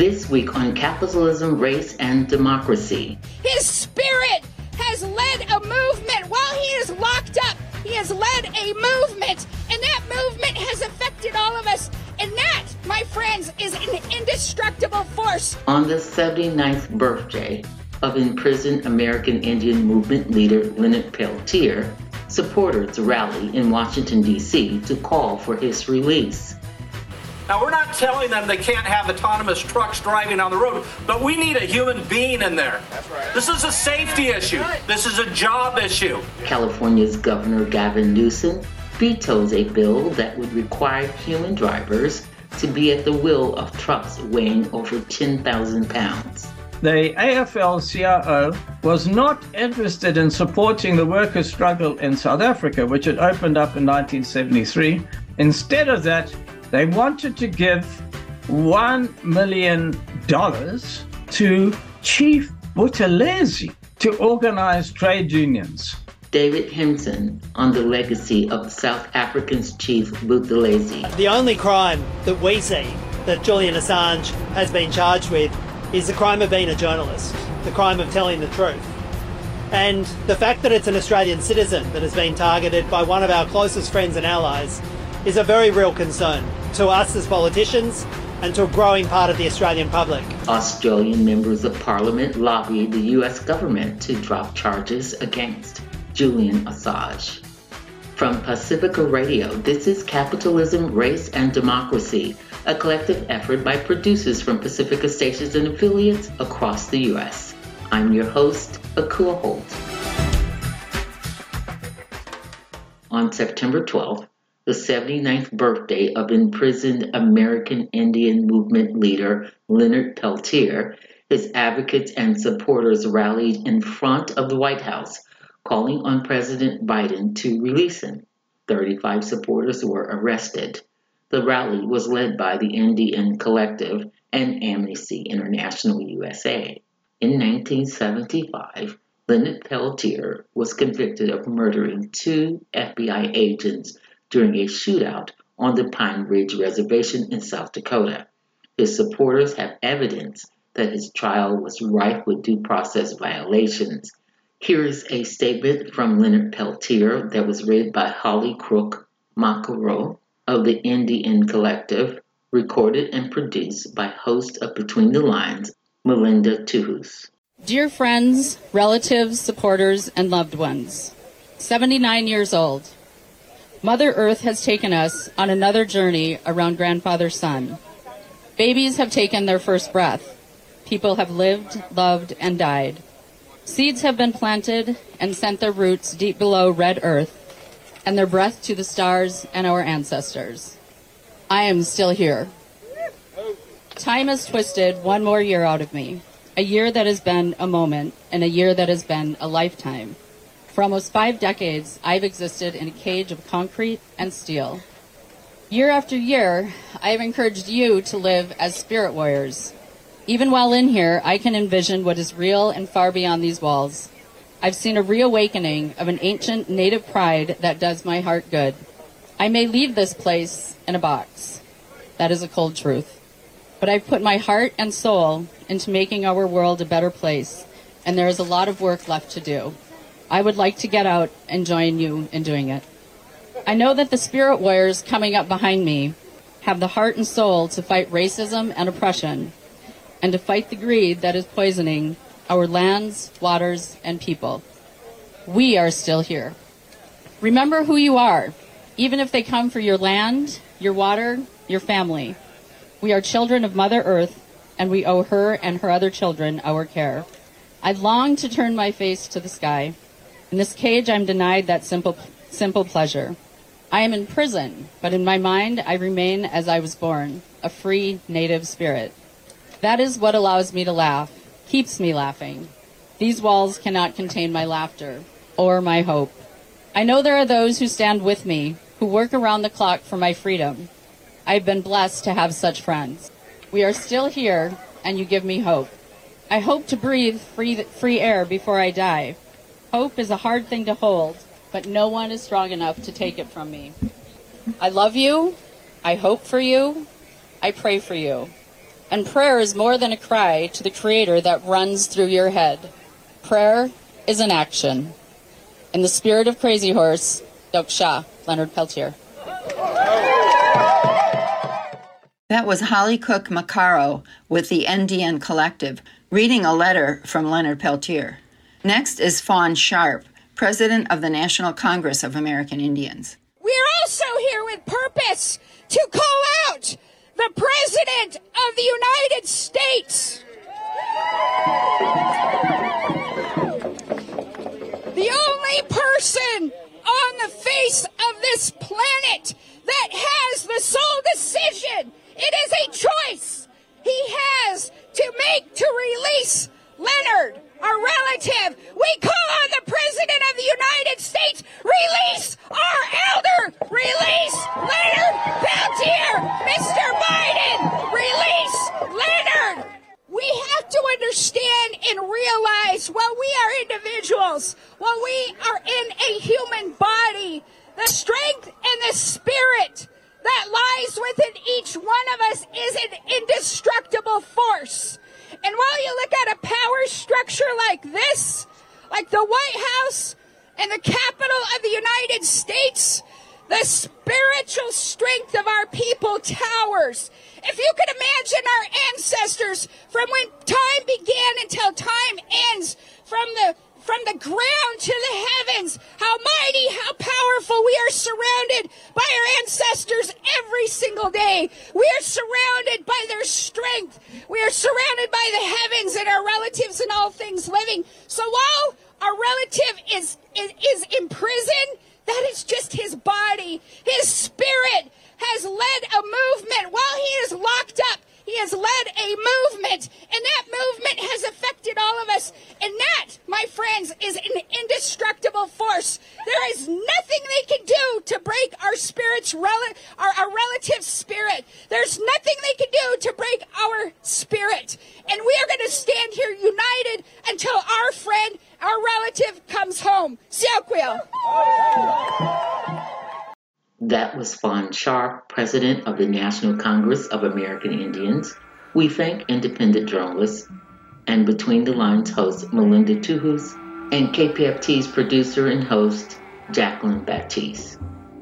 This week on Capitalism, Race, and Democracy. His spirit has led a movement. While he is locked up, he has led a movement, and that movement has affected all of us. And that, my friends, is an indestructible force. On the 79th birthday of imprisoned American Indian movement leader Leonard Peltier, supporters rallied in Washington, D.C. to call for his release. Now, we're not telling them they can't have autonomous trucks driving on the road, but we need a human being in there. That's right. This is a safety issue. This is a job issue. California's Governor Gavin Newsom vetoes a bill that would require human drivers to be at the wheel of trucks weighing over 10,000 pounds. The AFL-CIO was not interested in supporting the workers' struggle in South Africa, which had opened up in 1973. Instead of that, they wanted to give $1 million to Chief Buthelezi to organize trade unions. David Henson on the legacy of South Africa's Chief Buthelezi. The only crime that we see that Julian Assange has been charged with is the crime of being a journalist, the crime of telling the truth. And the fact that it's an Australian citizen that has been targeted by one of our closest friends and allies is a very real concern to us as politicians and to a growing part of the Australian public. Australian members of Parliament lobbied the US government to drop charges against Julian Assange. From Pacifica Radio, this is Capitalism, Race, and Democracy, a collective effort by producers from Pacifica stations and affiliates across the U.S. I'm your host, Akua Holt. On September 12th, the 79th birthday of imprisoned American Indian movement leader Leonard Peltier, his advocates and supporters rallied in front of the White House, calling on President Biden to release him. 35 supporters were arrested. The rally was led by the Indian Collective and Amnesty International USA. In 1975, Leonard Peltier was convicted of murdering 2 FBI agents during a shootout on the Pine Ridge Reservation in South Dakota. His supporters have evidence that his trial was rife with due process violations. Here is a statement from Leonard Peltier that was read by Holly Crook Makaro of the Indian Collective, recorded and produced by host of Between the Lines, Melinda Tuhus. Dear friends, relatives, supporters, and loved ones, 79 years old, Mother Earth has taken us on another journey around Grandfather Sun. Babies have taken their first breath. People have lived, loved, and died. Seeds have been planted and sent their roots deep below red earth and their breath to the stars and our ancestors. I am still here. Time has twisted one more year out of me, a year that has been a moment and a year that has been a lifetime. For almost 5 decades, I've existed in a cage of concrete and steel. Year after year, I have encouraged you to live as spirit warriors. Even while in here, I can envision what is real and far beyond these walls. I've seen a reawakening of an ancient native pride that does my heart good. I may leave this place in a box. That is a cold truth. But I've put my heart and soul into making our world a better place, and there is a lot of work left to do. I would like to get out and join you in doing it. I know that the spirit warriors coming up behind me have the heart and soul to fight racism and oppression, and to fight the greed that is poisoning our lands, waters, and people. We are still here. Remember who you are, even if they come for your land, your water, your family. We are children of Mother Earth, and we owe her and her other children our care. I long to turn my face to the sky. In this cage, I'm denied that simple pleasure. I am in prison, but in my mind, I remain as I was born, a free native spirit. That is what allows me to laugh, keeps me laughing. These walls cannot contain my laughter or my hope. I know there are those who stand with me, who work around the clock for my freedom. I've been blessed to have such friends. We are still here, and you give me hope. I hope to breathe free air before I die. Hope is a hard thing to hold, but no one is strong enough to take it from me. I love you. I hope for you. I pray for you. And prayer is more than a cry to the Creator that runs through your head. Prayer is an action. In the spirit of Crazy Horse, Doksha, Leonard Peltier. That was Holly Cook Macaro with the NDN Collective, reading a letter from Leonard Peltier. Next is Fawn Sharp, President of the National Congress of American Indians. We're also here with purpose to call out the President of the United States. The only person on the face of this planet that has the sole decision. It is a choice he has to make to release Leonard, our relative. We call on the President of the United States, release our elder, release Leonard Peltier. Mr. Biden, release Leonard. We have to understand and realize while we are individuals, while we are in a human body, the strength and the spirit that lies within each one of us is an indestructible force. And while you look at a power structure like this, like the White House and the Capitol of the United States, the spiritual strength of our people towers. If you could imagine our ancestors from when time began until time ends, from the ground to the heavens, how mighty, how powerful. We are surrounded by our ancestors every single day. We are surrounded by their strength. We are surrounded by the heavens and our relatives and all things living. So while our relative is in prison, that is just his body. His spirit has led a movement. While he is locked up, he has led a movement, and that movement has affected all of us. And that, my friends, is an indestructible force. There is nothing they can do to break our spirit's our relative spirit. There's nothing they can do to break our spirit. And we are going to stand here united until our friend, our relative, comes home. Siakwil. That was Fawn Sharp, President of the National Congress of American Indians. We thank independent journalists and Between the Lines host Melinda Tuhus and KPFT's producer and host Jacqueline Baptiste.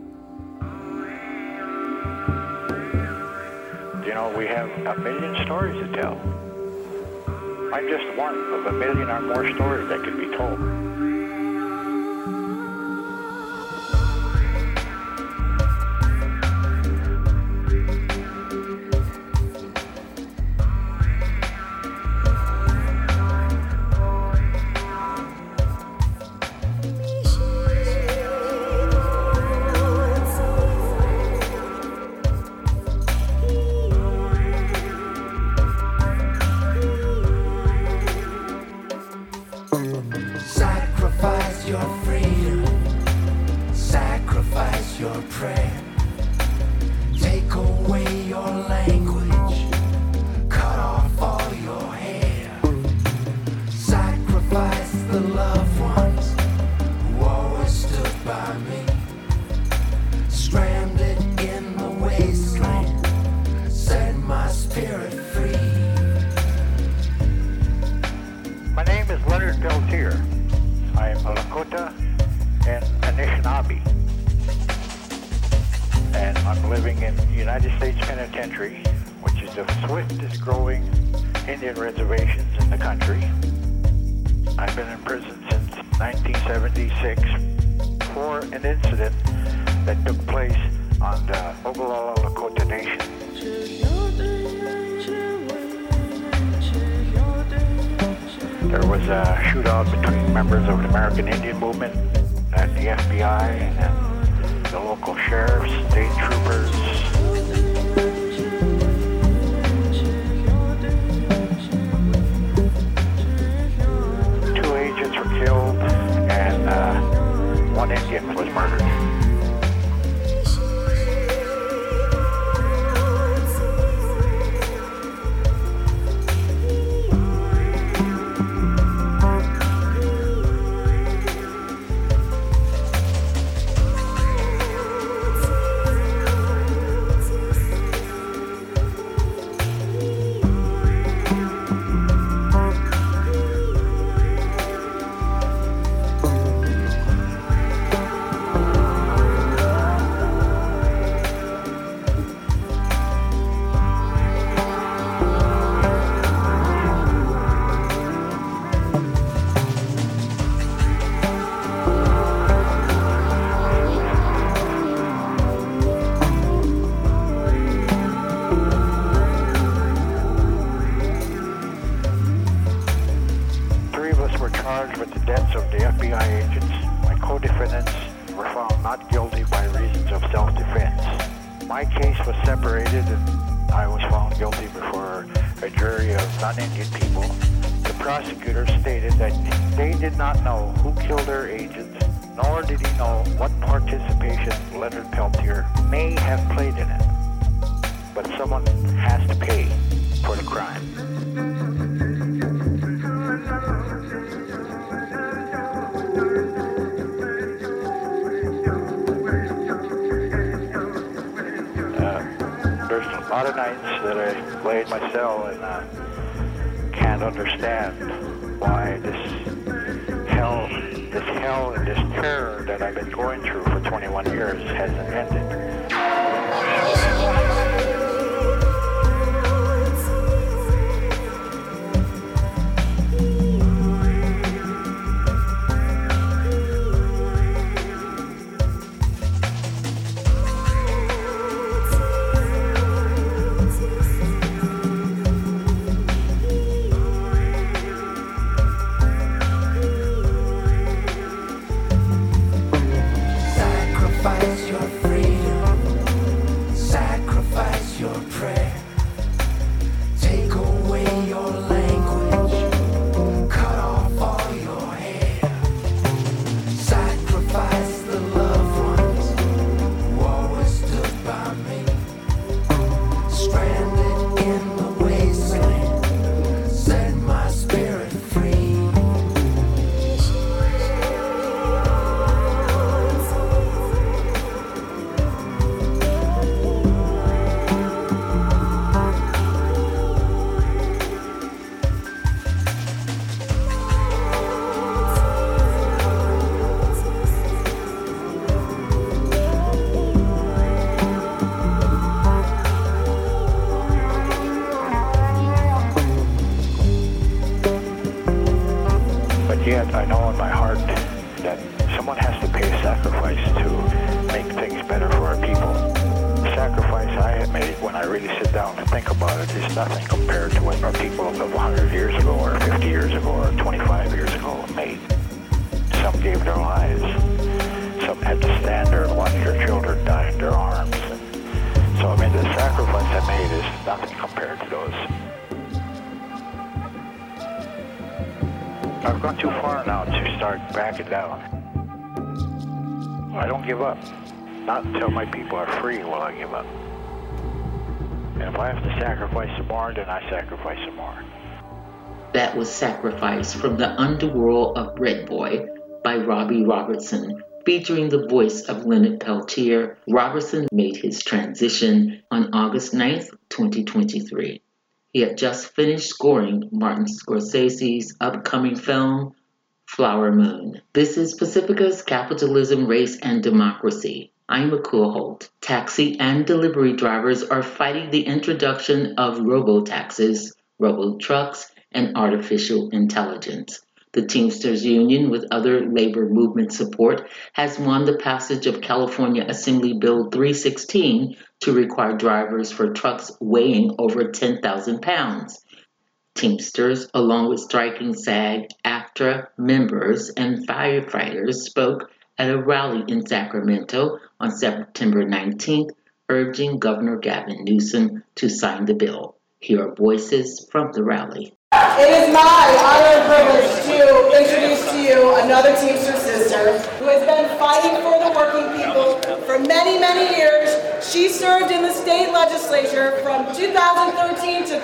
You know, we have a million stories to tell. I'm just one of a million or more stories that could be told. Sacrifice your freedom, sacrifice your prayer, take away your language, cut off all your hair, sacrifice the loved ones who always stood by me, stranded in the wasteland, set my spirit free. My name is Leonard Peltier. I am a Lakota and Anishinaabe. And I'm living in the United States Penitentiary, which is the swiftest growing Indian reservations in the country. I've been in prison since 1976 for an incident that took place on the Oglala Lakota Nation. There was a shootout between members of the American Indian Movement and the FBI and the local sheriffs, state troopers. Two agents were killed and one Indian was murdered. were found not guilty by reasons of self-defense. My case was separated and I was found guilty before a jury of non-Indian people. The prosecutor stated that they did not know who killed their agents, nor did he know what participation Leonard Peltier may have played in it. But someone has to pay for the crime. There's a lot of nights that I lay in my cell and can't understand why this hell and this terror that I've been going through for 21 years hasn't ended. Sacrifice your freedom, sacrifice your prayer, take away your language, cut off all your hair, sacrifice the loved ones who always stood by me, stranded in the wasteland, set my spirit free. But yet I know in my heart that someone has to pay a sacrifice to make things better for our people. The sacrifice I have made when I really sit down to think about it is nothing compared to what our people of 100 years ago or 50 years ago or 25 years ago made. Some gave their lives. Some had to stand there and watch their children die in their arms. So I mean the sacrifice I made is nothing compared to those. I've gone too far now to start backing down. I don't give up. Not until my people are free will I give up. And if I have to sacrifice some more, then I sacrifice some more. That was Sacrifice from the Underworld of Red Boy by Robbie Robertson, featuring the voice of Leonard Peltier. Robertson made his transition on August 9th, 2023. He had just finished scoring Martin Scorsese's upcoming film, Flower Moon. This is Pacifica's Capitalism, Race, and Democracy. I'm McCool Holt. Taxi and delivery drivers are fighting the introduction of robo-taxis, robo-trucks, and artificial intelligence. The Teamsters Union, with other labor movement support, has won the passage of California Assembly Bill 316 to require drivers for trucks weighing over 10,000 pounds. Teamsters, along with striking SAG, AFTRA members, and firefighters, spoke at a rally in Sacramento on September 19th, urging Governor Gavin Newsom to sign the bill. Here are voices from the rally. It is my honor and privilege to introduce to you another Teamster sister who has been fighting for the working people for many, many years. She served in the state legislature from 2013 to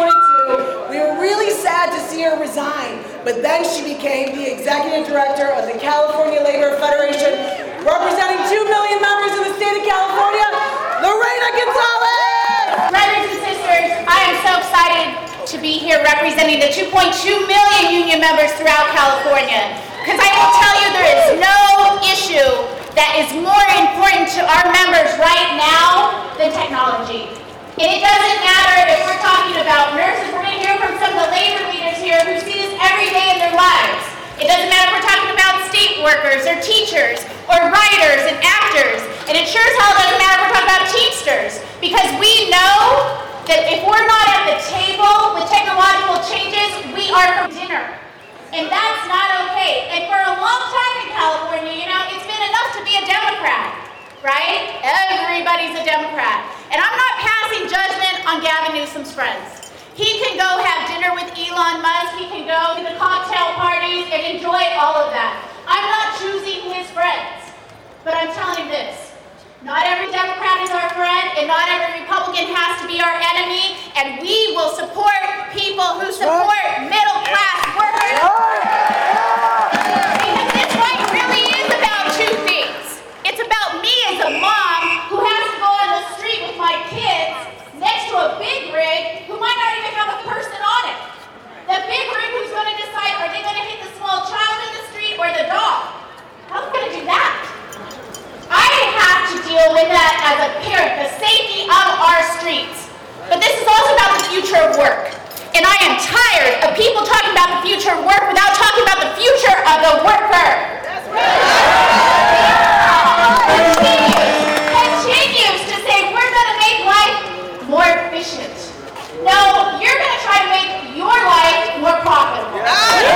2022. We were really sad to see her resign, but then she became the executive director of the California Labor Federation, representing 2 million members in the state of California, Lorena Gonzalez! Brothers and sisters, I am so excited to be here representing the 2.2 million union members throughout California. Because I will tell you there is no issue that is more important to our members right now than technology. And it doesn't matter if we're talking about nurses. We're going to hear from some of the labor leaders here who see this every day in their lives. It doesn't matter if we're talking about state workers or teachers or writers and actors. And it sure as hell doesn't matter if we're talking about Teamsters. Because we know that if we're not at the table with technological changes, we are from dinner. And that's not okay. And for a long time in California, it's been enough to be a a Democrat. And I'm not passing judgment on Gavin Newsom's friends. He can go have dinner with Elon Musk. He can go to the cocktail parties and enjoy all of that. I'm not choosing his friends. But I'm telling him this. Not every Democrat is our friend, and not every Republican has to be our enemy, and we will support people who support middle-class workers. Because this fight really is about two things. It's about me as a mom who has to go on the street with my kids next to a big rig who might not even have a person on it. The big rig who's going to decide, are they going to hit the small child in the street or the dog? How's it going to do that? I have to deal with that as a parent, the safety of our streets. But this is also about the future of work. And I am tired of people talking about the future of work without talking about the future of the worker. That's right. Continues to say we're going to make life more efficient. No, you're going to try to make your life more profitable. If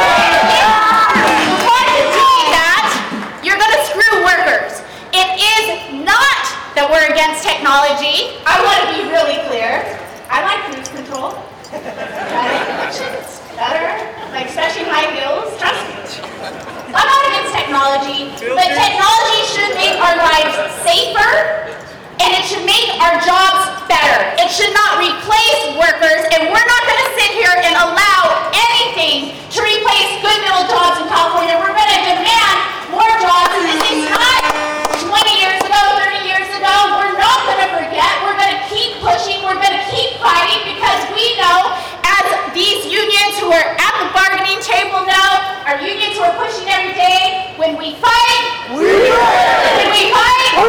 you want to do that, you're going to screw workers. It is not that we're against technology. I want to be really clear. I like cruise control. It's better, like especially high heels. Trust me. I'm not against technology, but technology should make our lives safer, and it should make our jobs better. It should not replace workers, and we're not going to sit here and allow anything to replace good middle jobs in California. We're going to demand more jobs, and this is not 20 years ago, 30 years ago. We're not going to forget. We're going to keep pushing. We're going to keep fighting because we know, as these unions who are at the bargaining table know, our unions who are pushing every day, when we fight, we win. When we fight, we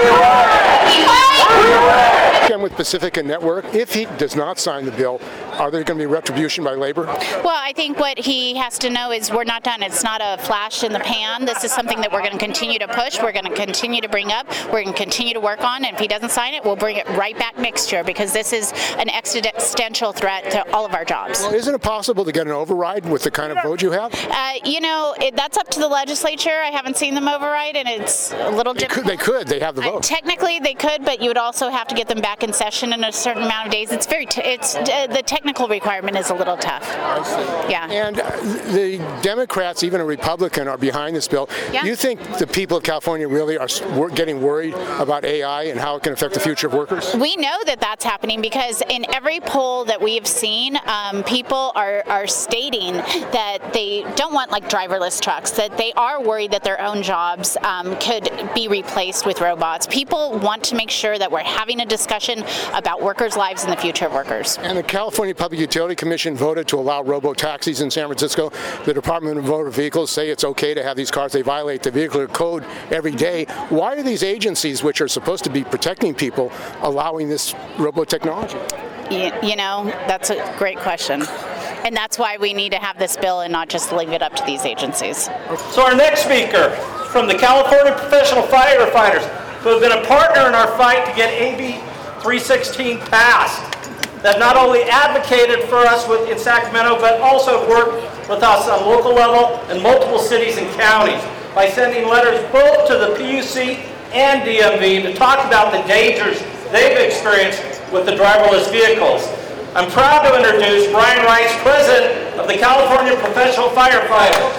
fight. Again, with Pacifica Network, if he does not sign the bill, are there going to be retribution by labor? Well, I think what he has to know is we're not done. It's not a flash in the pan. This is something that we're going to continue to push. We're going to continue to bring up. We're going to continue to work on. And if he doesn't sign it, we'll bring it right back next year because this is an existential threat to all of our jobs. Well, isn't it possible to get an override with the kind of vote you have? That's up to the legislature. I haven't seen them override, and it's a little different. They could. They have the vote. Technically, they could, but you would also have to get them back in session in a certain amount of days. It's the technical requirement is a little tough. I see. Yeah. And the Democrats, even a Republican, are behind this bill. Yeah. You think the people of California really are getting worried about AI and how it can affect the future of workers? We know that that's happening because in every poll that we have seen, people are stating that they don't want like driverless trucks, that they are worried that their own jobs could be replaced with robots. People want to make sure that we're having a discussion about workers' lives and the future of workers. And the California Public Utility Commission voted to allow robo-taxis in San Francisco. The Department of Motor Vehicles say it's okay to have these cars. They violate the vehicular code every day. Why are these agencies, which are supposed to be protecting people, allowing this robo-technology? You know, that's a great question. And that's why we need to have this bill and not just leave it up to these agencies. So our next speaker is from the California Professional Firefighters, who have been a partner in our fight to get AB 316 passed. That not only advocated for us in Sacramento, but also worked with us on local level in multiple cities and counties by sending letters both to the PUC and DMV to talk about the dangers they've experienced with the driverless vehicles. I'm proud to introduce Brian Rice, President of the California Professional Firefighters.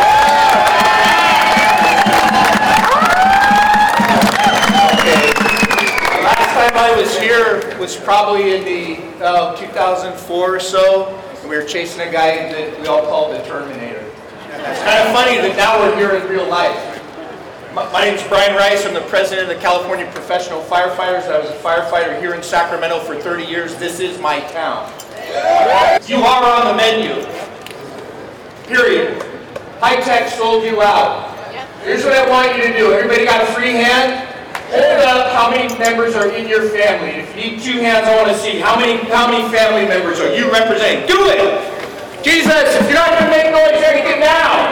Last time I was here was probably in the 2004 or so, and we were chasing a guy that we all called the Terminator. It's kind of funny that now we're here in real life. My name is Brian Rice. I'm the president of the California Professional Firefighters. I was a firefighter here in Sacramento for 30 years. This is my town. You are on the menu. Period. High tech sold you out. Here's what I want you to do. Everybody got a free hand? Hold up how many members are in your family. If you need two hands, I want to see how many family members are you representing. Do it! Jesus, if you're not going to make noise, there, get down.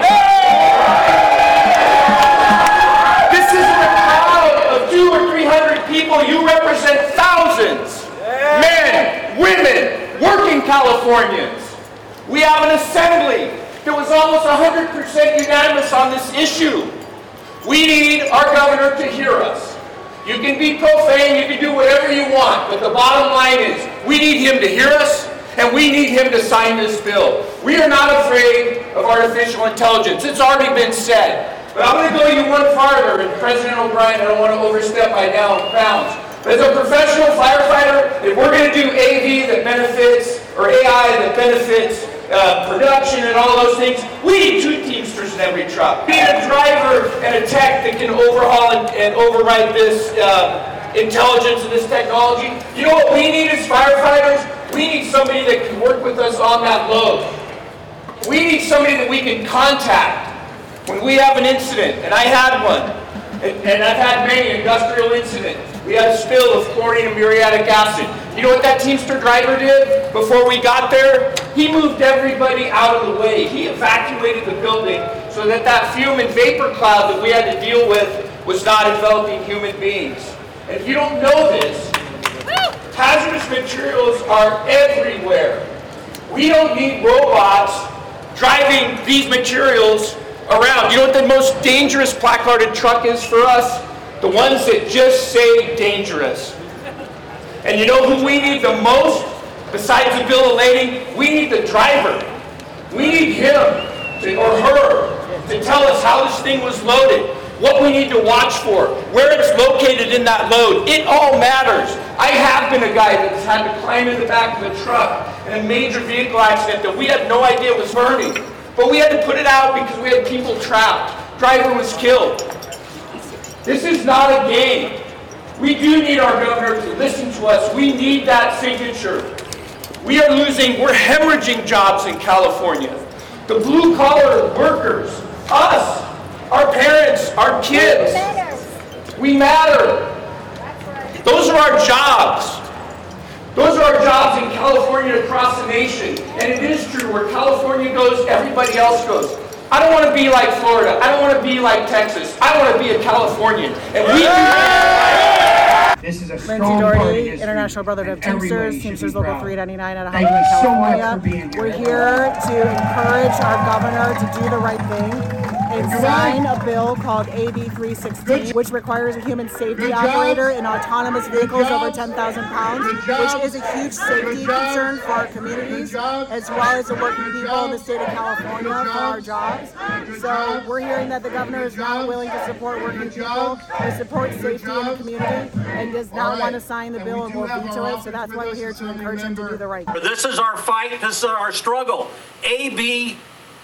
This isn't a crowd of 200 or 300 people. You represent thousands. Men, women, working Californians. We have an assembly that was almost 100% unanimous on this issue. We need our governor to hear us. You can be profane, you can do whatever you want, but the bottom line is we need him to hear us, and we need him to sign this bill. We are not afraid of artificial intelligence. It's already been said. But I'm going to go you one farther, and President O'Brien, I don't want to overstep my bounds. But as a professional firefighter, if we're going to do AV that benefits, or AI that benefits production and all those things, we need 2 Teamsters in every truck. We need a driver and a tech that can overhaul and override this intelligence and this technology. You know what we need as firefighters? We need somebody that can work with us on that load. We need somebody that we can contact when we have an incident, and I had one, and I've had many industrial incidents. We had a spill of chlorine and muriatic acid. You know what that Teamster driver did before we got there? He moved everybody out of the way. He evacuated the building so that that fume and vapor cloud that we had to deal with was not enveloping human beings. And if you don't know this, hazardous materials are everywhere. We don't need robots driving these materials around. You know what the most dangerous placarded truck is for us? The ones that just say dangerous. And you know who we need the most? Besides the bill of lading, we need the driver. We need him or her to tell us how this thing was loaded, what we need to watch for, where it's located in that load. It all matters. I have been a guy that's had to climb in the back of a truck in a major vehicle accident that we had no idea was burning. But we had to put it out because we had people trapped. Driver was killed. This is not a game. We do need our governor to listen to us. We need that signature. We're hemorrhaging jobs in California. The blue collar workers, us, our parents, our kids. We matter. Those are our jobs. Those are our jobs in California across the nation. And it is true, where California goes, everybody else goes. I don't want to be like Florida. I don't want to be like Texas. I want to be a Californian. And we This is a strong Doherty, International Brotherhood of Teamsters, Teamsters Local 399 out of Hollywood, California. We're here to encourage our governor to do the right thing and sign a bill called AB 316, which requires a human safety operator in autonomous vehicles over 10,000 pounds, which is a huge safety concern for our communities, as well as the working people in the state of California for our jobs. So we're hearing that the governor is not willing to support working people, to support safety in the community, and does not want to sign the bill and will veto it. So that's why we're here to encourage him to do the right thing. This is our fight. This is our struggle. AB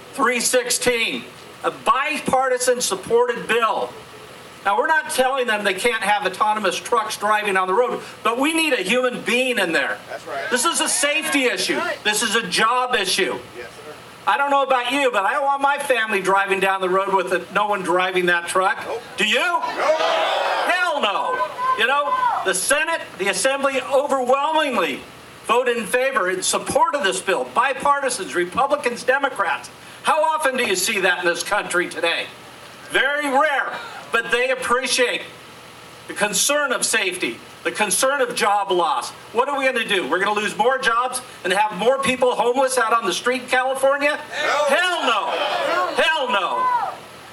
316. A bipartisan supported bill. Now, we're not telling them they can't have autonomous trucks driving on the road, but we need a human being in there. That's right. This is a safety issue. This is a job issue. Yes, sir. I don't know about you, but I don't want my family driving down the road with no one driving that truck. Nope. Do you? No. Hell no. You know, the Senate, the Assembly overwhelmingly voted in favor, in support of this bill. Bipartisans, Republicans, Democrats. How often do you see that in this country today? Very rare, but they appreciate the concern of safety, the concern of job loss. What are we going to do? We're going to lose more jobs and have more people homeless out on the street in California? Hell no. Hell no.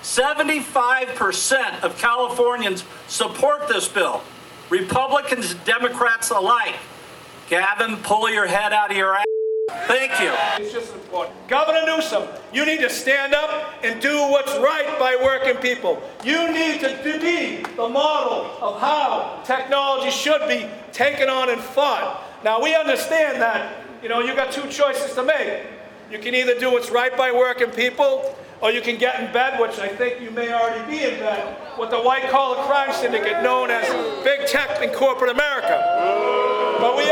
75% of Californians support this bill. Republicans, Democrats alike. Gavin, pull your head out of your ass. Thank you. It's just important. Governor Newsom, you need to stand up and do what's right by working people. You need to be the model of how technology should be taken on and fought. Now, we understand that, you got 2 choices to make. You can either do what's right by working people, or you can get in bed, which I think you may already be in bed, with the white-collar crime syndicate known as Big Tech in corporate America. But he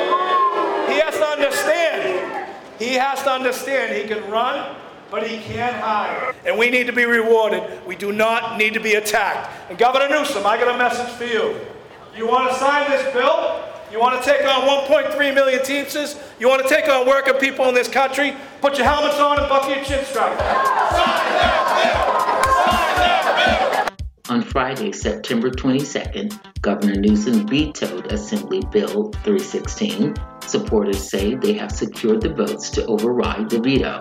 has to understand he can run, but he can't hide. And we need to be rewarded. We do not need to be attacked. And Governor Newsom, I got a message for you. You want to sign this bill? You want to take on 1.3 million Teamsters? You want to take on working people in this country? Put your helmets on and buckle your chin strap. On Friday, September 22nd, Governor Newsom vetoed Assembly Bill 316. Supporters say they have secured the votes to override the veto.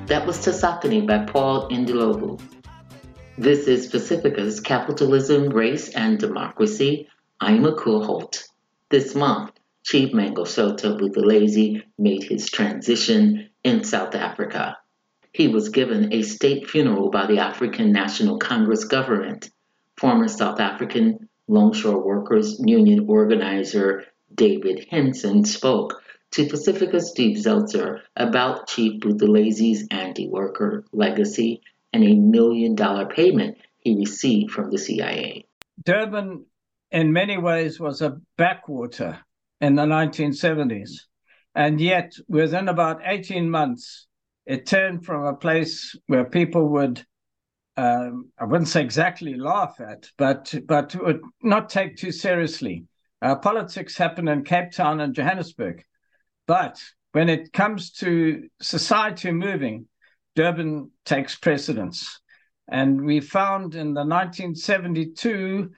That was Tasakani by Paul Ndilovu. This is Pacifica's Capitalism, Race, and Democracy. I'm Akua Holt. This month, Chief Mangosuthu Buthelezi made his transition in South Africa. He was given a state funeral by the African National Congress government. Former South African Longshore Workers Union organizer David Henson spoke to Pacifica's Steve Zeltzer about Chief Buthelezi's anti-worker legacy and $1 million payment he received from the CIA. Durban, in many ways, was a backwater in the 1970s. And yet, within about 18 months, it turned from a place where people would, I wouldn't say exactly laugh at, but would not take too seriously. Politics happen in Cape Town and Johannesburg. But when it comes to society moving, Durban takes precedence. And we found in the 1972,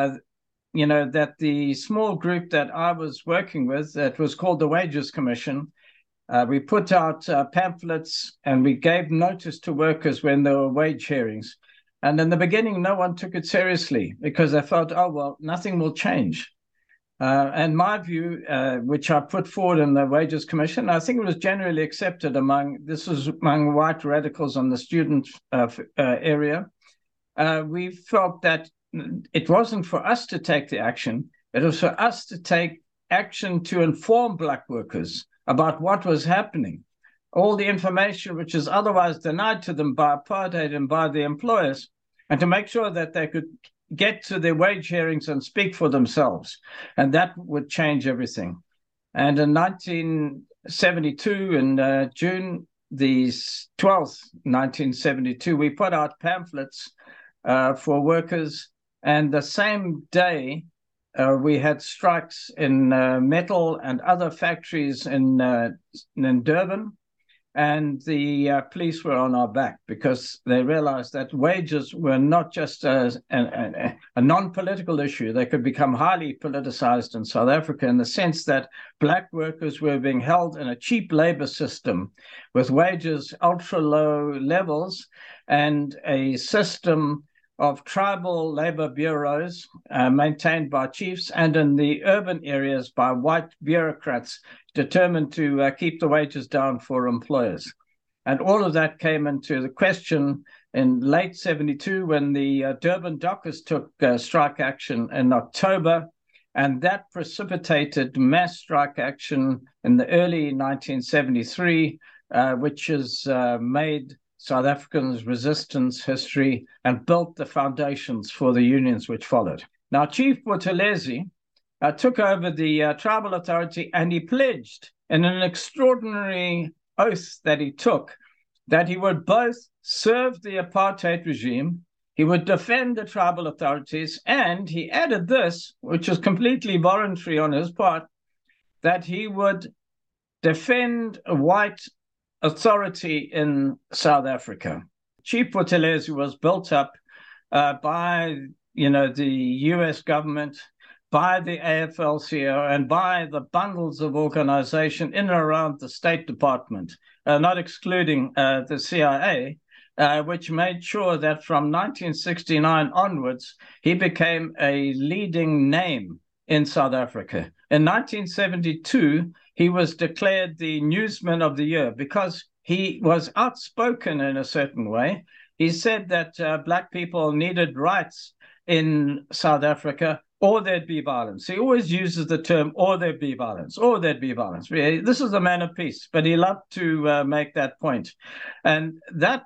that the small group that I was working with, that was called the Wages Commission, we put out pamphlets and we gave notice to workers when there were wage hearings. And in the beginning, no one took it seriously because they felt, oh, well, nothing will change. And my view, which I put forward in the Wages Commission, I think it was generally accepted among white radicals on the student area. We felt that it wasn't for us to take the action. It was for us to take action to inform Black workers about what was happening. All the information which is otherwise denied to them by apartheid and by the employers, and to make sure that they could get to their wage hearings and speak for themselves. And that would change everything. And in 1972, in June the 12th, 1972, we put out pamphlets for workers. And the same day, we had strikes in metal and other factories in Durban. And the police were on our back because they realized that wages were not just a non-political issue. They could become highly politicized in South Africa in the sense that Black workers were being held in a cheap labor system with wages ultra low levels and a system of tribal labor bureaus maintained by chiefs, and in the urban areas by white bureaucrats determined to keep the wages down for employers. And all of that came into the question in late 72 when the Durban Dockers took strike action in October, and that precipitated mass strike action in the early 1973, which has made South Africa's resistance history and built the foundations for the unions which followed. Now, Chief Buthelezi took over the tribal authority, and he pledged in an extraordinary oath that he took that he would both serve the apartheid regime, he would defend the tribal authorities, and he added this, which is completely voluntary on his part, that he would defend white authority in South Africa. Chief Buthelezi was built up by the US government, by the AFL-CIO, and by the bundles of organization in and around the State Department, not excluding the CIA, which made sure that from 1969 onwards, he became a leading name in South Africa. In 1972, he was declared the Newsman of the Year because he was outspoken in a certain way. He said that Black people needed rights in South Africa or there'd be violence. He always uses the term, or there'd be violence, or there'd be violence. This is a man of peace, but he loved to make that point. And that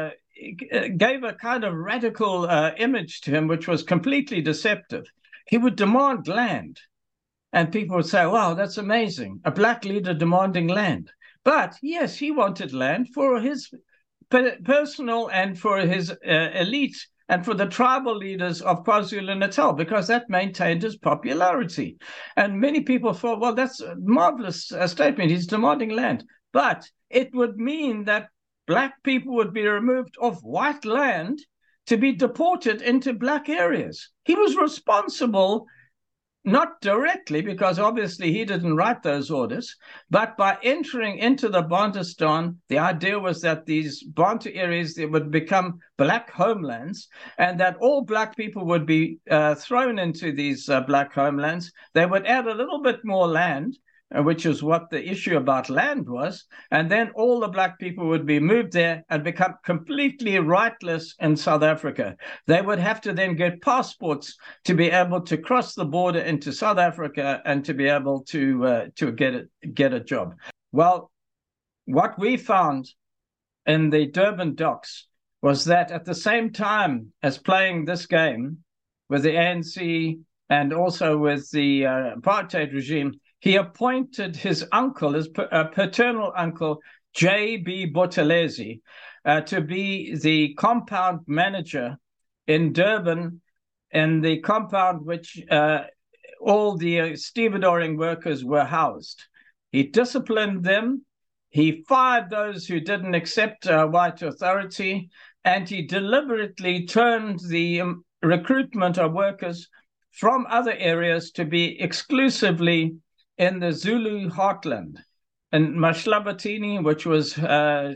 gave a kind of radical image to him, which was completely deceptive. He would demand land. And people would say, wow, that's amazing. A Black leader demanding land. But yes, he wanted land for his personal and for his elite and for the tribal leaders of KwaZulu-Natal, because that maintained his popularity. And many people thought, well, that's a marvelous statement. He's demanding land. But it would mean that Black people would be removed off white land to be deported into Black areas. He was responsible not directly, because obviously he didn't write those orders, but by entering into the Bantustan, the idea was that these Bantu areas would become black homelands, and that all black people would be thrown into these black homelands. They would add a little bit more land, which is what the issue about land was, and then all the black people would be moved there and become completely rightless in South Africa. They would have to then get passports to be able to cross the border into South Africa and to be able to get a job. Well, what we found in the Durban docks was that at the same time as playing this game with the ANC and also with the apartheid regime, he appointed his uncle, his paternal uncle, J.B. Buthelezi, to be the compound manager in Durban, in the compound which all the stevedoring workers were housed. He disciplined them, he fired those who didn't accept white authority, and he deliberately turned the recruitment of workers from other areas to be exclusively in the Zulu heartland. In Mahlabatini, which was Gatsha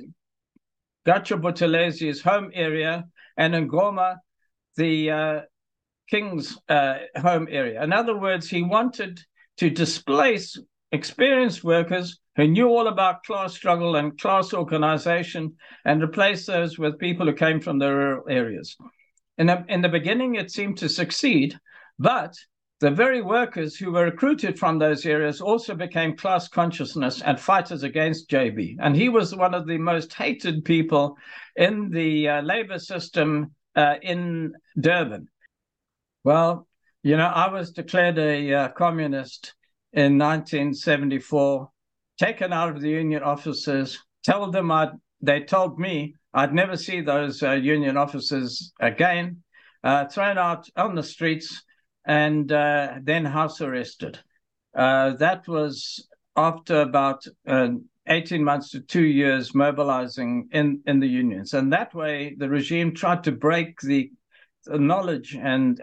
Buthelezi's home area, and in Goma, the king's home area. In other words, he wanted to displace experienced workers who knew all about class struggle and class organization and replace those with people who came from the rural areas. In the beginning, it seemed to succeed, but the very workers who were recruited from those areas also became class consciousness and fighters against JB. And he was one of the most hated people in the labor system in Durban. Well, you know, I was declared a communist in 1974, taken out of the union offices, they told me I'd never see those union officers again, thrown out on the streets, and then house arrested. That was after about 18 months to 2 years mobilizing in the unions. And that way, the regime tried to break the knowledge and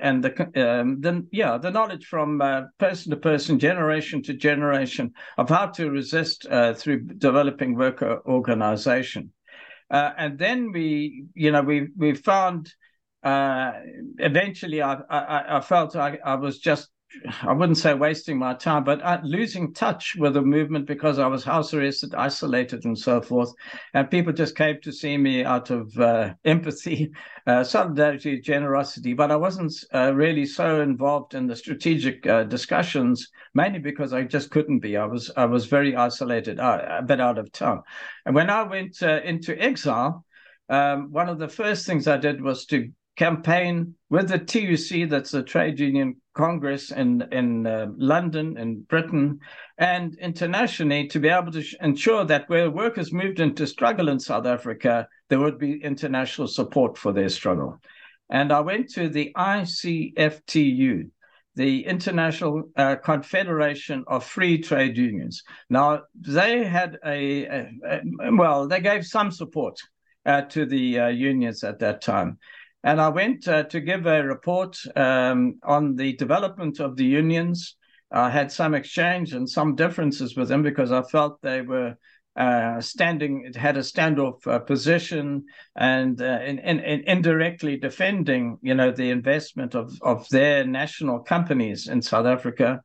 the knowledge from person to person, generation to generation, of how to resist through developing worker organization. And then we found. Eventually, I felt I was just, I wouldn't say wasting my time, but losing touch with the movement because I was house arrested, isolated, and so forth. And people just came to see me out of empathy, solidarity, generosity. But I wasn't really so involved in the strategic discussions, mainly because I just couldn't be. I was very isolated, a bit out of town. And when I went into exile, one of the first things I did was to campaign with the TUC, that's the Trade Union Congress in London, in Britain, and internationally, to be able to ensure that where workers moved into struggle in South Africa, there would be international support for their struggle. And I went to the ICFTU, the International Confederation of Free Trade Unions. Now, they had they gave some support to the unions at that time. And I went to give a report on the development of the unions. I had some exchange and some differences with them because I felt they were had a standoff position and indirectly defending, the investment of their national companies in South Africa.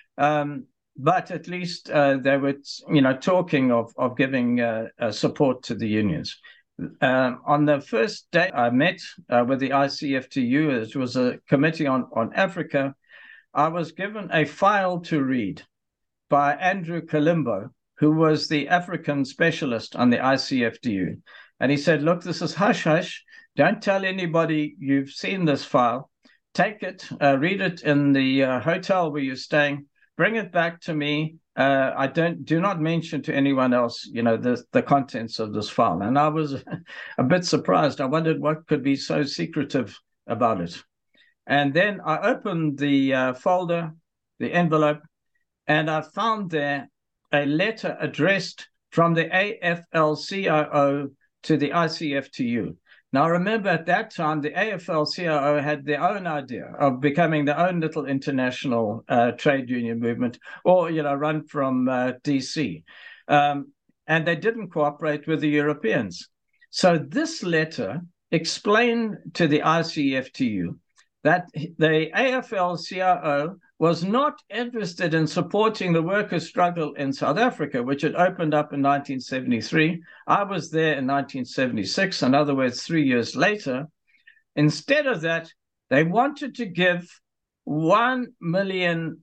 But at least they were, talking of giving support to the unions. On the first day I met with the ICFTU, it was a committee on Africa, I was given a file to read by Andrew Kalimbo, who was the African specialist on the ICFTU. And he said, look, this is hush-hush. Don't tell anybody you've seen this file. Take it, read it in the hotel where you're staying, bring it back to me. Do not mention to anyone else, the contents of this file. And I was a bit surprised. I wondered what could be so secretive about it. And then I opened the folder, the envelope, and I found there a letter addressed from the AFL-CIO to the ICFTU. Now, remember, at that time, the AFL-CIO had their own idea of becoming their own little international trade union movement, or, run from DC. And they didn't cooperate with the Europeans. So this letter explained to the ICFTU that the AFL-CIO was not interested in supporting the workers' struggle in South Africa, which had opened up in 1973. I was there in 1976, in other words, 3 years later. Instead of that, they wanted to give $1 million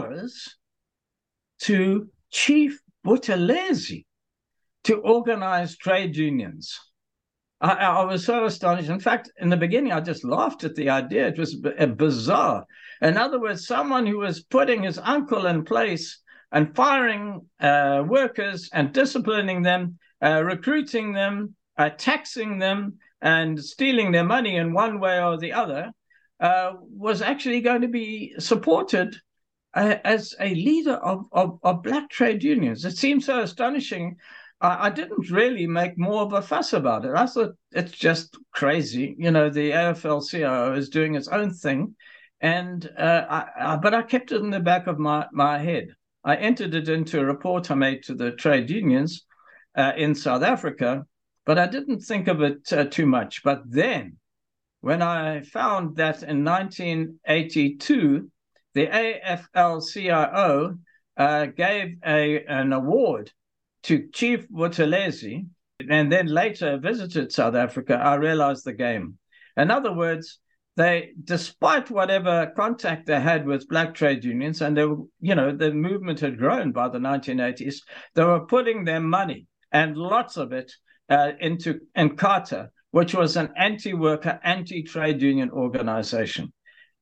to Chief Buthelezi to organize trade unions. I was so astonished. In fact, in the beginning, I just laughed at the idea. It was bizarre. In other words, someone who was putting his uncle in place and firing workers and disciplining them, recruiting them, taxing them, and stealing their money in one way or the other, was actually going to be supported as a leader of black trade unions. It seemed so astonishing. I didn't really make more of a fuss about it. I thought it's just crazy. The AFL-CIO is doing its own thing. But I kept it in the back of my head. I entered it into a report I made to the trade unions in South Africa, but I didn't think of it too much. But then, when I found that in 1982, the AFL-CIO gave an award to Chief Buthelezi, and then later visited South Africa, I realized the game. In other words, they, despite whatever contact they had with black trade unions, and they, the movement had grown by the 1980s, they were putting their money, and lots of it, into Inkatha, which was an anti-worker, anti-trade union organization.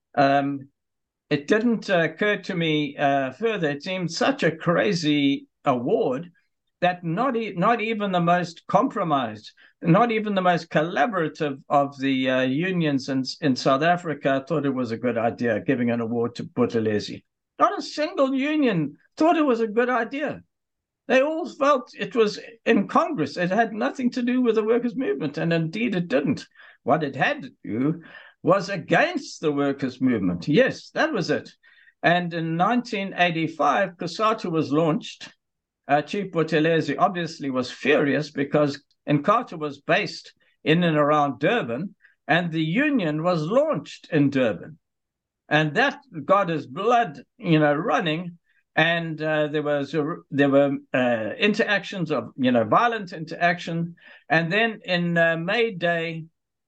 It didn't occur to me further. It seemed such a crazy award that not even the most compromised, not even the most collaborative of the unions in South Africa thought it was a good idea, giving an award to Buthelezi. Not a single union thought it was a good idea. They all felt it was in Congress. It had nothing to do with the workers' movement, and indeed it didn't. What it had to do was against the workers' movement. Yes, that was it. And in 1985, COSATU was launched. Chief Buthelezi obviously was furious because Inkatha was based in and around Durban, and the union was launched in Durban. And that got his blood, running. And there were interactions of, violent interaction. And then in May Day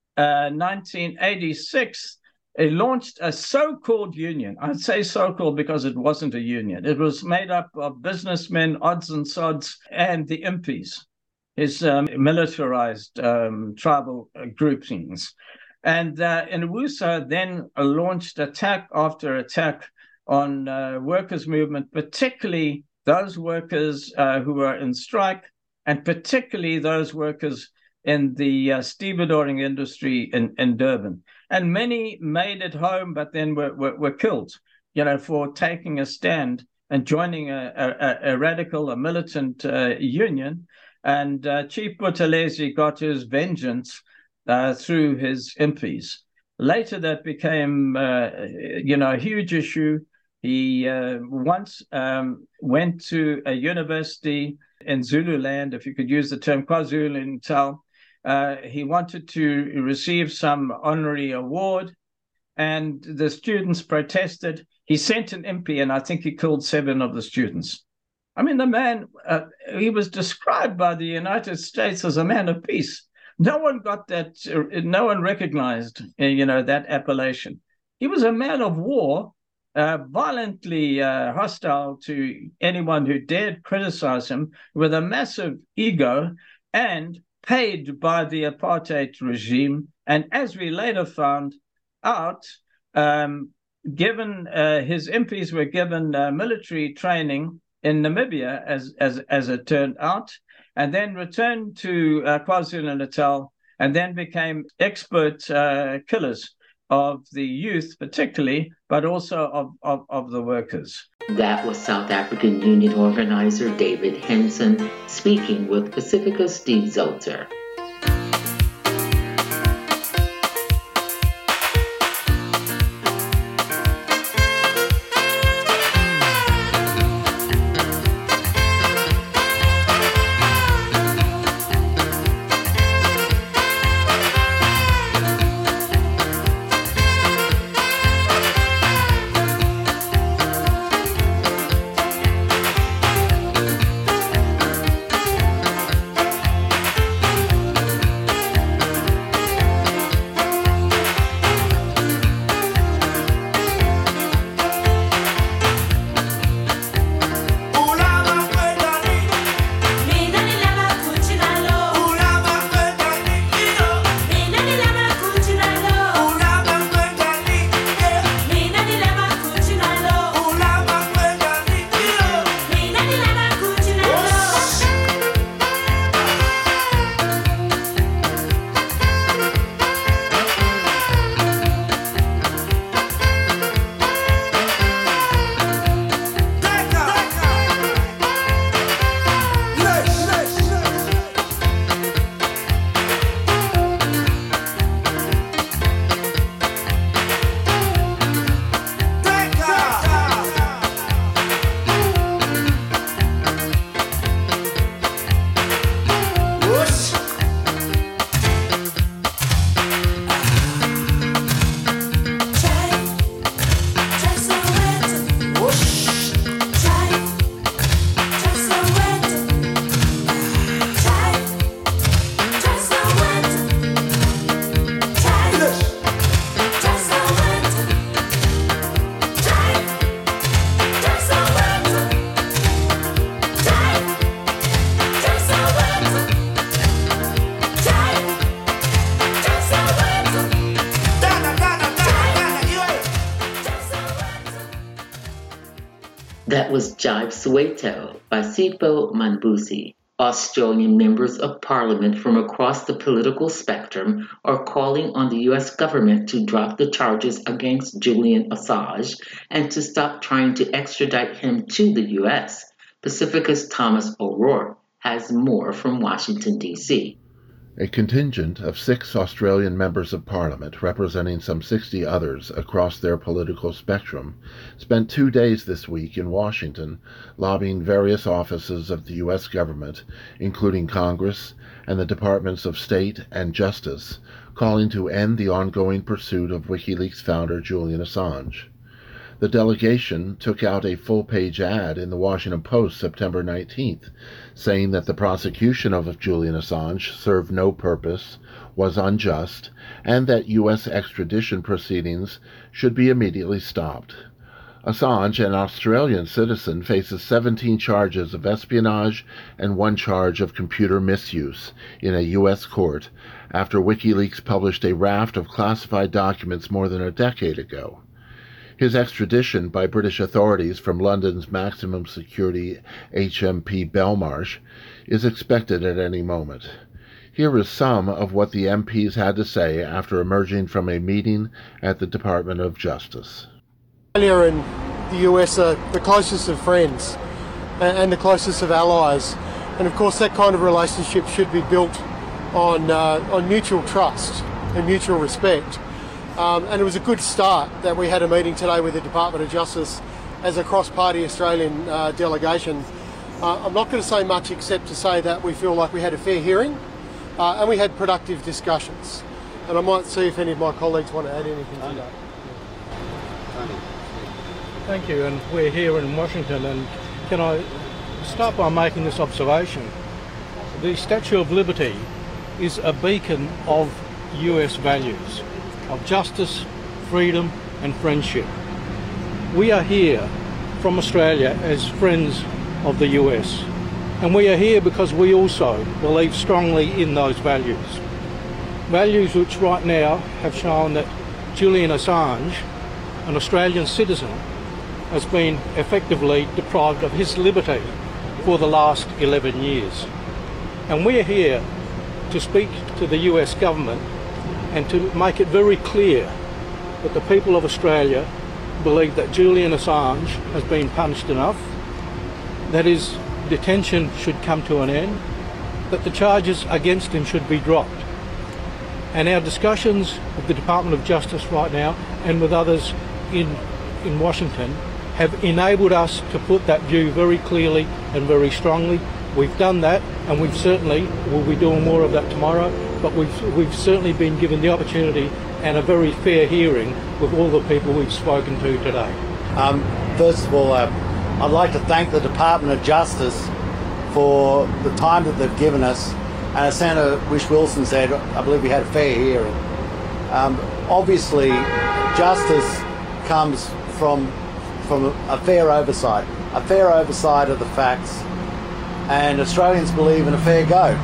1986, it launched a so-called union. I'd say so-called because it wasn't a union. It was made up of businessmen, odds and sods, and the impis, his militarized tribal groupings. And Iwusa then launched attack after attack on workers' movement, particularly those workers who were in strike, and particularly those workers in the stevedoring industry in Durban. And many made it home, but then were killed, for taking a stand and joining a radical, a militant union. And Chief Buthelezi got his vengeance through his impis. Later, that became, a huge issue. He once went to a university in Zululand, if you could use the term KwaZulu-Natal. He wanted to receive some honorary award, and the students protested. He sent an impi, and I think he killed 7 of the students. I mean, the man, he was described by the United States as a man of peace. No one got that, no one recognized, that appellation. He was a man of war, violently hostile to anyone who dared criticize him, with a massive ego, and paid by the apartheid regime. And as we later found out, given his impis were given military training in Namibia, as it turned out, and then returned to KwaZulu-Natal, and then became expert killers of the youth particularly, but also of the workers. That was South African Union organizer David Henson speaking with Pacifica's Steve Zelter. That was Jive Soweto by Sipho Mambusi. Australian members of parliament from across the political spectrum are calling on the U.S. government to drop the charges against Julian Assange and to stop trying to extradite him to the U.S. Pacifica's Thomas O'Rourke has more from Washington, D.C. A contingent of 6 Australian members of Parliament, representing some 60 others across their political spectrum, spent 2 days this week in Washington lobbying various offices of the U.S. government, including Congress and the Departments of State and Justice, calling to end the ongoing pursuit of WikiLeaks founder Julian Assange. The delegation took out a full-page ad in the Washington Post September 19th, saying that the prosecution of Julian Assange served no purpose, was unjust, and that U.S. extradition proceedings should be immediately stopped. Assange, an Australian citizen, faces 17 charges of espionage and 1 charge of computer misuse in a U.S. court after WikiLeaks published a raft of classified documents more than a decade ago. His extradition by British authorities from London's maximum security HMP Belmarsh is expected at any moment. Here is some of what the MPs had to say after emerging from a meeting at the Department of Justice. Australia and the US are the closest of friends and the closest of allies, and of course that kind of relationship should be built on mutual trust and mutual respect. And it was a good start that we had a meeting today with the Department of Justice as a cross-party Australian delegation. I'm not going to say much except to say that we feel like we had a fair hearing and we had productive discussions. And I might see if any of my colleagues want to add anything to that. Thank you, and we're here in Washington, and can I start by making this observation? The Statue of Liberty is a beacon of US values, of justice, freedom and friendship. We are here from Australia as friends of the US, and we are here because we also believe strongly in those values. Values which right now have shown that Julian Assange, an Australian citizen, has been effectively deprived of his liberty for the last 11 years. And we're here to speak to the US government and to make it very clear that the people of Australia believe that Julian Assange has been punished enough, that his detention should come to an end, that the charges against him should be dropped. And our discussions with the Department of Justice right now and with others in Washington have enabled us to put that view very clearly and very strongly. We've done that, and we certainly will be doing more of that tomorrow, but we've certainly been given the opportunity and a very fair hearing with all the people we've spoken to today. First of all, I'd like to thank the Department of Justice for the time that they've given us. And as Senator Whish-Wilson said, I believe we had a fair hearing. Obviously, justice comes from a fair oversight of the facts, and Australians believe in a fair go.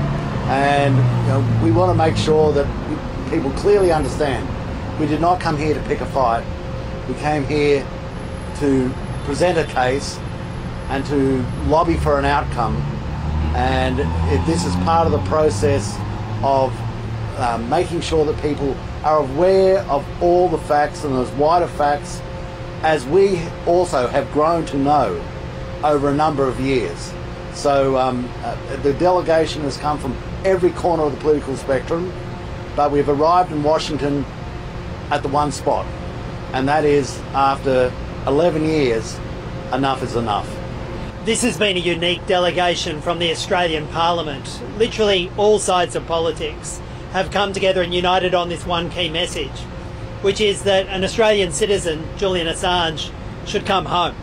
And we want to make sure that people clearly understand we did not come here to pick a fight. We came here to present a case and to lobby for an outcome. And if this is part of the process of making sure that people are aware of all the facts and those wider facts, as we also have grown to know over a number of years. So the delegation has come from every corner of the political spectrum, but we've arrived in Washington at the one spot, and that is, after 11 years, enough is enough. This has been a unique delegation from the Australian Parliament. Literally all sides of politics have come together and united on this one key message, which is that an Australian citizen, Julian Assange, should come home.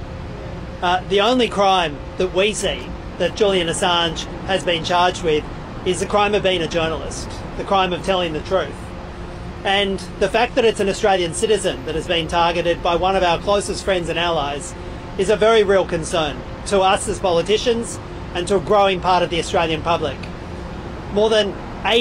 The only crime that we see that Julian Assange has been charged with is the crime of being a journalist, the crime of telling the truth. And the fact that it's an Australian citizen that has been targeted by one of our closest friends and allies is a very real concern to us as politicians and to a growing part of the Australian public. More than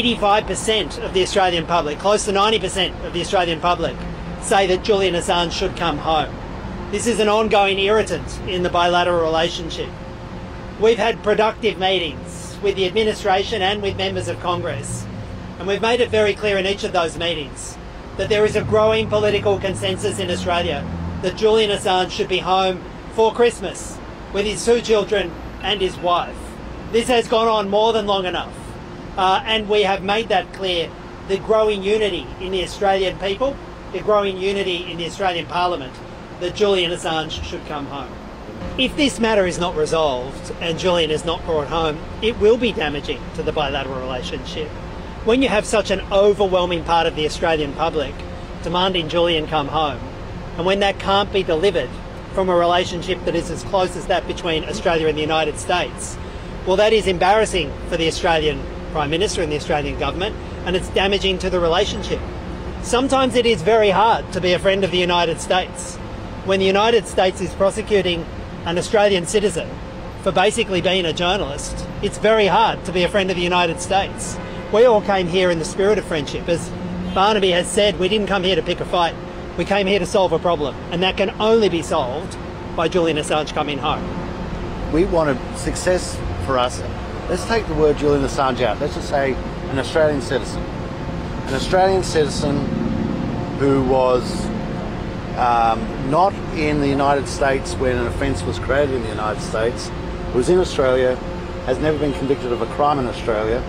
85% of the Australian public, close to 90% of the Australian public, say that Julian Assange should come home. This is an ongoing irritant in the bilateral relationship. We've had productive meetings with the administration and with members of Congress, and we've made it very clear in each of those meetings that there is a growing political consensus in Australia that Julian Assange should be home for Christmas with his 2 children and his wife. This has gone on more than long enough, and we have made that clear. The growing unity in the Australian people, the growing unity in the Australian Parliament, that Julian Assange should come home. If this matter is not resolved and Julian is not brought home, it will be damaging to the bilateral relationship. When you have such an overwhelming part of the Australian public demanding Julian come home, and when that can't be delivered from a relationship that is as close as that between Australia and the United States, well, that is embarrassing for the Australian Prime Minister and the Australian government, and it's damaging to the relationship. Sometimes it is very hard to be a friend of the United States. When the United States is prosecuting an Australian citizen for basically being a journalist, it's very hard to be a friend of the United States. We all came here in the spirit of friendship. As Barnaby has said, we didn't come here to pick a fight. We came here to solve a problem, and that can only be solved by Julian Assange coming home. We wanted success for us. Let's take the word Julian Assange out. Let's just say an Australian citizen. An Australian citizen who was not in the United States when an offence was created in the United States, was in Australia, has never been convicted of a crime in Australia.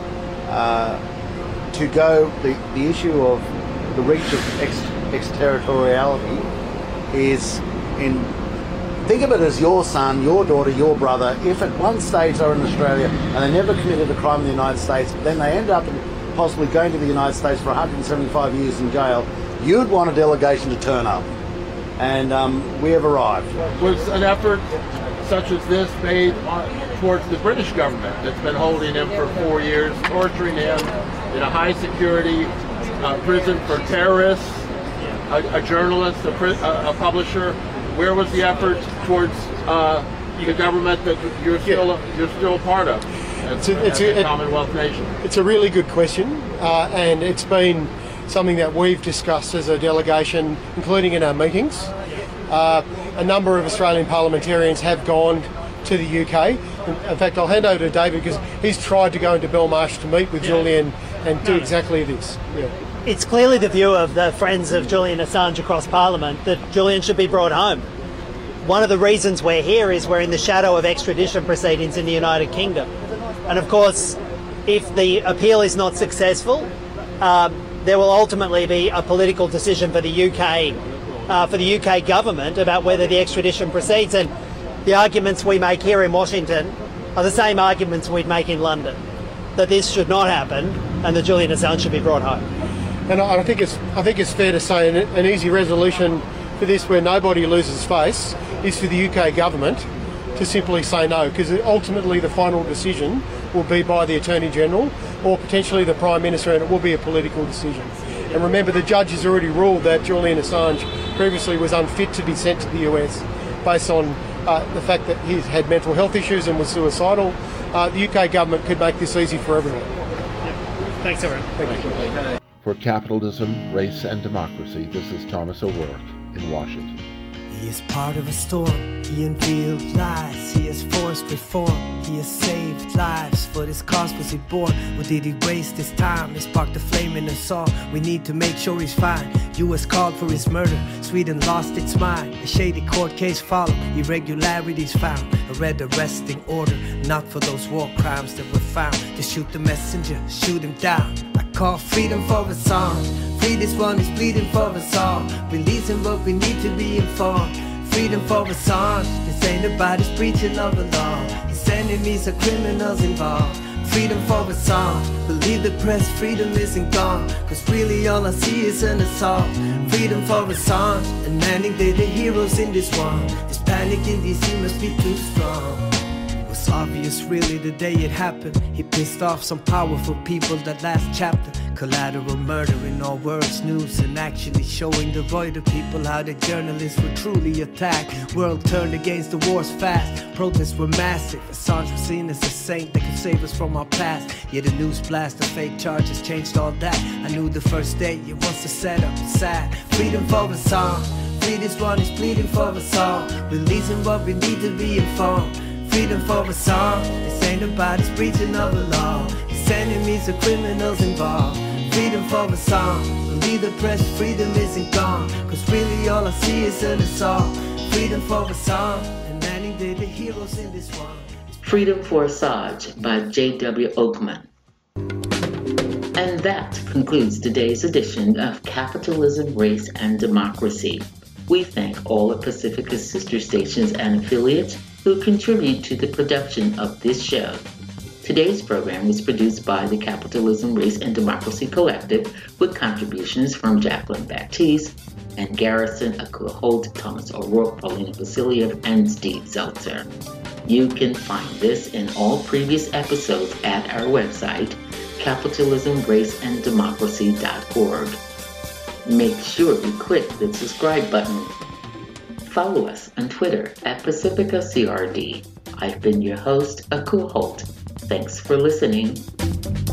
To go, the issue of the reach of extraterritoriality is in, think of it as your son, your daughter, your brother. If at one stage they're in Australia and they never committed a crime in the United States, but then they end up possibly going to the United States for 175 years in jail, you'd want a delegation to turn up. And we have arrived. Was an effort such as this made towards the British government that's been holding him for 4 years, torturing him in a high security prison for terrorists, a journalist, a publisher? Where was the effort towards the government that you're still a part of as a Commonwealth nation? It's a really good question, and it's been something that we've discussed as a delegation, including in our meetings. A number of Australian parliamentarians have gone to the UK. In fact, I'll hand over to David because he's tried to go into Belmarsh to meet with Julian and do exactly this. Yeah. It's clearly the view of the friends of Julian Assange across Parliament that Julian should be brought home. One of the reasons we're here is we're in the shadow of extradition proceedings in the United Kingdom. And of course, if the appeal is not successful, there will ultimately be a political decision for the UK government about whether the extradition proceeds. And the arguments we make here in Washington are the same arguments we'd make in London, that this should not happen and that Julian Assange should be brought home. And I think it's fair to say an easy resolution for this, where nobody loses face, is for the UK government to simply say no, because ultimately the final decision will be by the Attorney General or potentially the Prime Minister, and it will be a political decision. And remember, the judge has already ruled that Julian Assange previously was unfit to be sent to the US based on the fact that he's had mental health issues and was suicidal. The UK government could make this easy for everyone. Thanks, everyone. Thank you. For Capitalism, Race and Democracy, this is Thomas O'Rourke in Washington. He is part of a storm, he unveiled lies, he has forced reform, he has saved lives. For this cause was he born, or did he waste his time? He sparked a flame in us all, we need to make sure he's fine. US called for his murder, Sweden lost its mind. A shady court case followed, irregularities found. A red arresting order, not for those war crimes that were found. To shoot the messenger, shoot him down. I call freedom for Assange. Free this one is bleeding for us all. Releasing what we need to be informed. Freedom for Assange. This ain't about his breaching of the law. His enemies are criminals involved. Freedom for Assange. Believe the press, freedom isn't gone. Cause really all I see is an assault. Freedom for Assange. And Manning, they're the heroes in this one. This panic in DC must be too strong. It was obvious really the day it happened. He pissed off some powerful people that last chapter. Collateral murder in all world's news, and actually showing the Reuters people how the journalists were truly attacked. World turned against the wars fast. Protests were massive. Assange was seen as a saint that could save us from our past. Yet the news blast, the fake charges changed all that. I knew the first day it was a setup. Sad. Freedom for Assange. free, this one is pleading for us all. Releasing what we need to be informed. Freedom for us all. This ain't about us breaching of the law. It's enemies or criminals involved. Freedom for us all. Believe the press, freedom isn't gone. Cause really all I see is an assault. Freedom for us all. And many they're the heroes in this one. Freedom for Assange by J.W. Oakman. And that concludes today's edition of Capitalism, Race, and Democracy. We thank all of Pacifica's sister stations and affiliates who contribute to the production of this show. Today's program was produced by the Capitalism, Race, and Democracy Collective with contributions from Jacqueline Baptiste and Garrison Akua Holt, Thomas O'Rourke, Paulina Vasiliev, and Steve Zeltzer. You can find this and all previous episodes at our website, capitalismraceanddemocracy.org. Make sure you click the subscribe button. Follow us on Twitter at PacificaCRD. I've been your host, Akua Holt. Thanks for listening.